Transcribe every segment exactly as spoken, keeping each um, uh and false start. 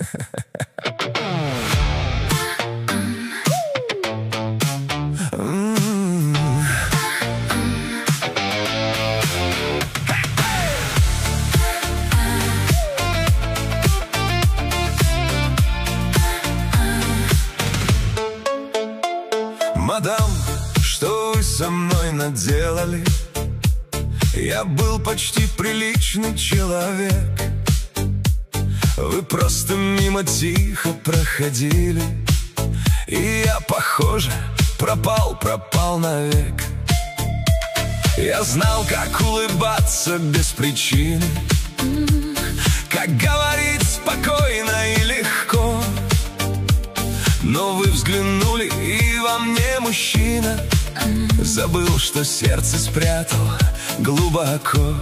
Мадам, что вы со мной наделали? Я был почти приличный человек. Вы просто мимо тихо проходили, и я, похоже, пропал, пропал навек. Я знал, как улыбаться без причины, как говорить спокойно и легко. Но вы взглянули, и во мне мужчина забыл, что сердце спрятал глубоко.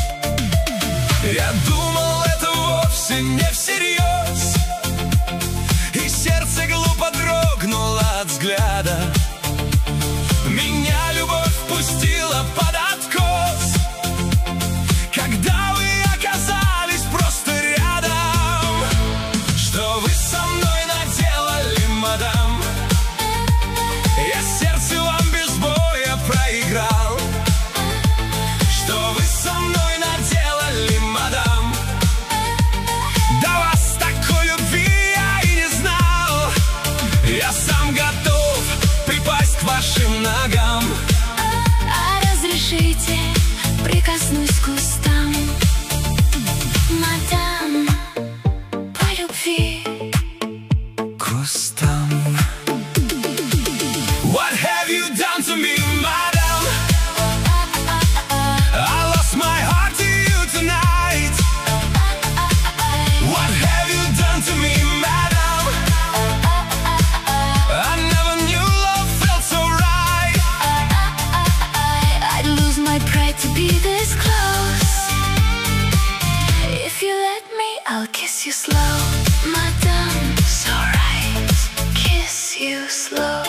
Я думал, это вовсе не всерьез, и сердце глупо дрогнуло от взгляда. Меня любовь пустила под откос, когда вы оказались просто рядом. Что вы со мной наделали, мадам? Я сердце вам без боя проиграл. Что вы со мной наделали, мадам? До вас такой любви я и не знал. Я сам готов припасть к вашим ногам. А разрешите прикоснусь к устам, мадам, по любви к устам. What have you done to me, madam? I lost my heart to you tonight. What have you done to me, madam? I never knew love felt so right. I'd lose my pride to be this close. If you let me, I'll kiss you slow, madam. It's alright, kiss you slow.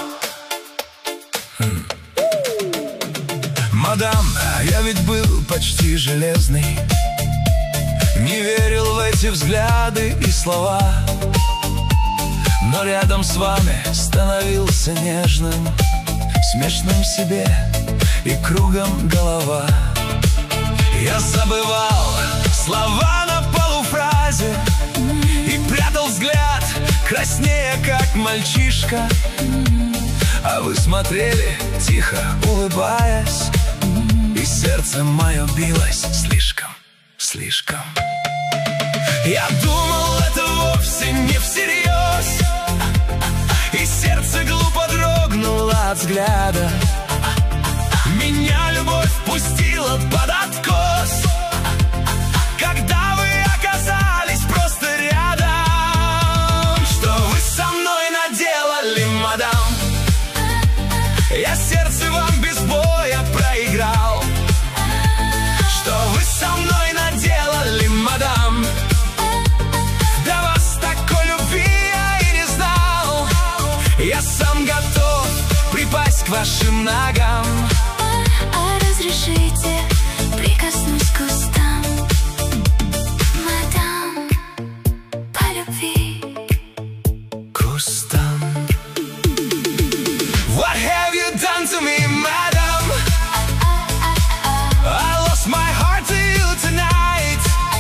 Мадам, я ведь был почти железный, не верил в эти взгляды и слова, но рядом с вами становился нежным, смешным себе и кругом голова. Я забывал слова на полуфразе и прятал взгляд, краснея как мальчишка. А вы смотрели, тихо улыбаясь, и сердце мое билось слишком, слишком. Я думал, это вовсе не всерьез, и сердце глупо дрогнуло от взгляда. Меня любовь пустила под откос, когда вы оказались просто рядом. Что вы со мной наделали, мадам? Я сердце вам без боя проиграл. Что вы со мной наделали, мадам? До вас такой любви я и не знал. Я сам готов припасть к вашим ногам. А разрешите прикоснусь к устам, мадам, по любви к устам. What have you done to me, madam? I lost my heart to you tonight.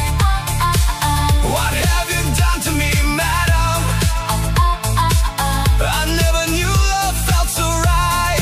What have you done to me, madam? I never knew love felt so right.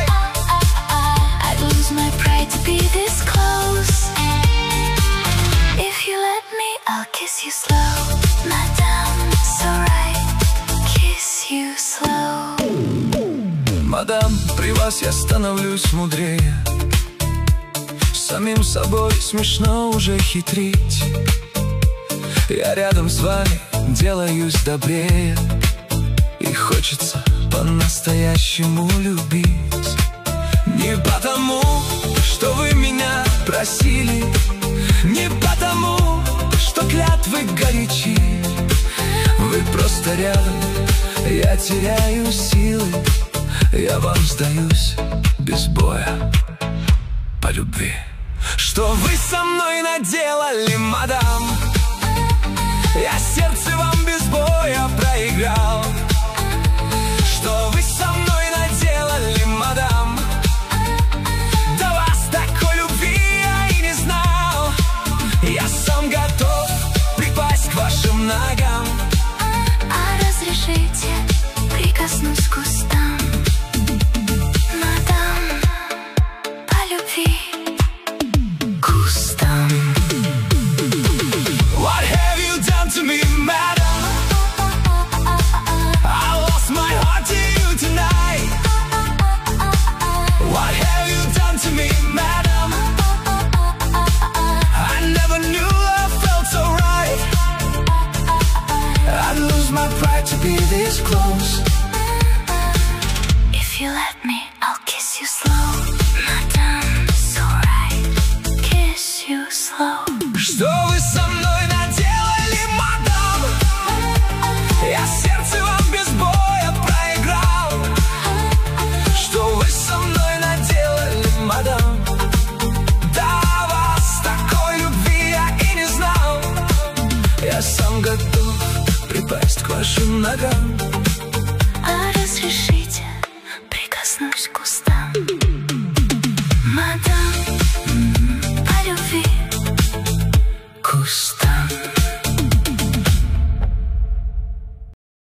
I'd lose my pride to be this close. If you let me, I'll kiss you slow, madam. It's alright, kiss you slow. Мадам, при вас я становлюсь мудрее, самим собой смешно уже хитрить. Я рядом с вами делаюсь добрее, и хочется по-настоящему любить. Не потому, что вы меня просили, не потому, что клятвы горячи. Вы просто рядом, я теряю силы, я вам сдаюсь без боя по любви. Что вы со мной наделали, мадам? Я сердце вам без боя ногам. А разрешите прикоснусь к кустам, мадам, по любви к кустам. What have you done to me, madam? I lost my heart to you tonight. What have you done to me, madam? I never knew love felt so right. I'd lose my pride to be this close. If you let me, I'll kiss you slow, madam, so right, kiss you slow. Что вы со мной наделали, мадам? Я сердце вам без боя проиграл. Что вы со мной наделали, мадам? Да вас такой любви я и не знал. Я сам готов припасть к вашим ногам.